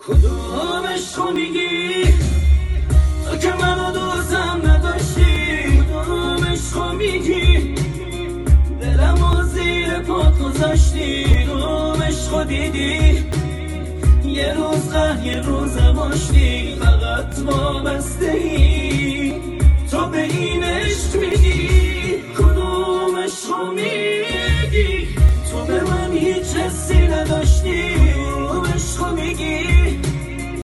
کدومش رو میگی تو که منو دوستم نداشتی؟ کدومش رو میگی دلمو زیر پات گذاشتی؟ کدومش رو دیدی یه روز قهر یه روز ماشتی؟ فقط وابسته ای تو به این عشق میگی